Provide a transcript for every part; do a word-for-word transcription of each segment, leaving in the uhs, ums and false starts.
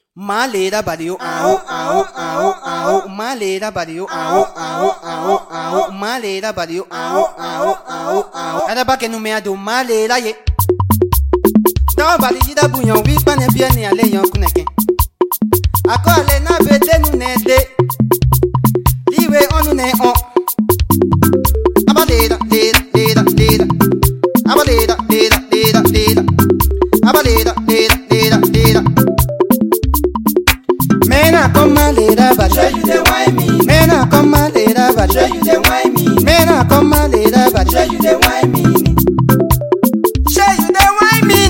Malera badio ao ao ao ao malera badio ao ao ao ao malera badio ao ao ao ao era ba que no me ado malera ye da bali da bunyo wi pa ne bia ne ale yon kuneke ako ale na bete nu ne de liwe onu ne on abalera lera lera lera abalera lera lera lera abalera lera lera lera Mena come malera ba show you the why me. Mena come malera ba Show you the why me. Mena come malera ba Show you the why me. Show you the why me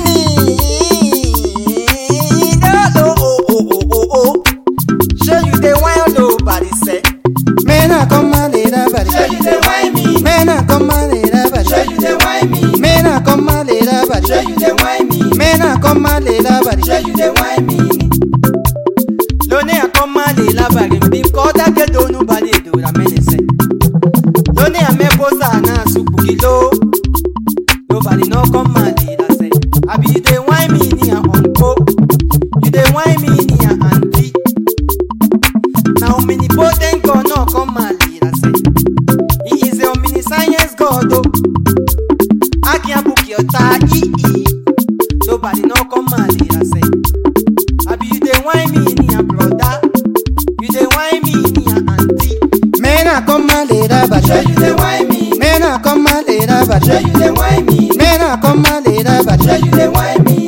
no oh oh oh oh oh Show you the why nobody say Mena come malera ba Show you the why me. Mena come malera ba Show you the why me. Mena come malera ba Show you the why me. Mena come malera ba Show you the why me. Lone a come malera ba bi ko da ke do nobody do la menese Lone a me posa na supu kilo Nobody no come malera say I be the why me ni a uncle You the why me ni a auntie Now many potent go no come malera say He is a omniscience God oh I can't book your tie Nobody no come malera say I be the why me ni a brother You the why me ni a auntie Mena come malera ba Show you the why me. Mena come malera ba Show you the why me. Mena come malera ba Show you the why me.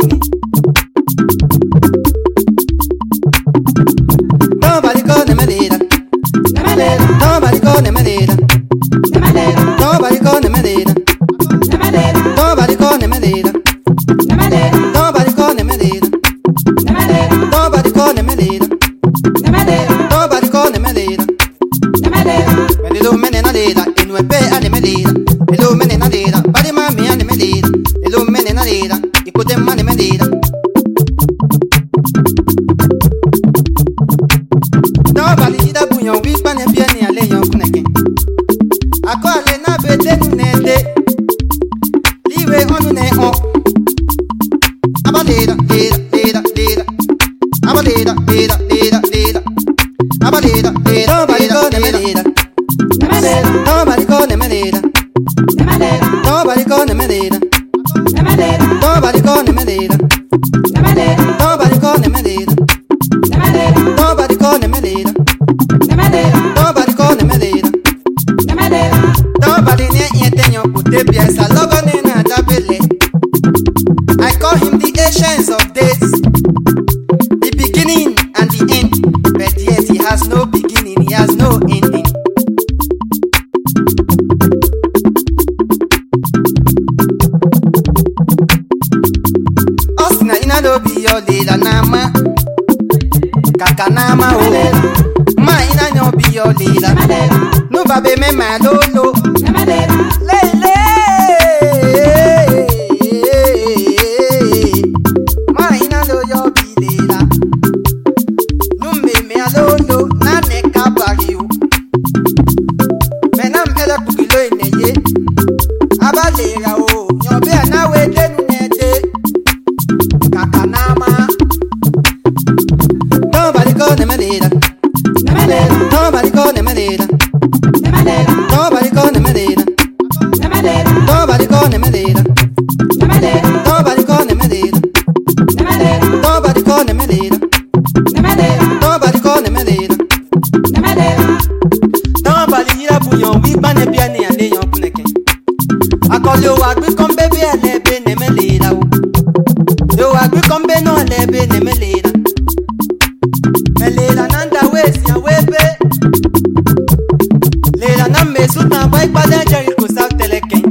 Nobody call them a leader Nobody call them a leader Nobody call them a leader Nobody call them a leader Nobody call them a leader Nobody call them a leader Nobody call them a leader Me little men in a leader In we pay and me leader Little men in a leader Body mommy and me leader Little men in a leader You put them money me leader Nobody did a bunyo we pan and piano ale yon kuneke Ako ale na bete nu ne de Liwe onu ne on Abalera lera lera lera Abalera lera lera lera Abalera lera Nobody call them a leader Nobody call them a leader Nobody call them a leader Nobody call them a leader Nobody call them a leader Nobody call them a leader Nobody call them a leader Nobody near Etenyo Kutebia is a logo nena Dabele I call him the ancients of days The beginning and the end But yet he has no beginning, he has no ending Osina ina no be your leader nama Kaka nama o Ma ina no be your leader No babe me ma lolo Lele Ma ina no yo be leader Numbe me alolo na ne kabari o Menam ele kukilo ineye Abalera o Nyobe na we denu nede Kaka nama Nobody call them a leader Nobody call them a leader Nobody call them a leader Nobody call them a leader Nobody call them a leader Nobody call them a leader Nobody call them a leader Nobody hira bunyo wi pa ne bia ne ale yon kuneke Akole o agbe kon bebe ale be ne me leader o Yo agbe kon be no ale be ne me leader Me leader nanda we si an we be Leader na me sutan boy pa den Jericho South Teleken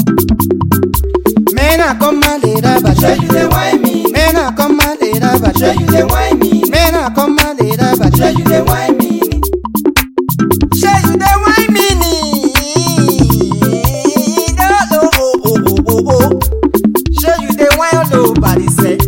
Mena come malera ba Show you the why me. Mena come malera ba Show you the why me. Mena come malera ba Show you the why me. Show you the why me no oh oh oh oh oh oh Show you the why nobody say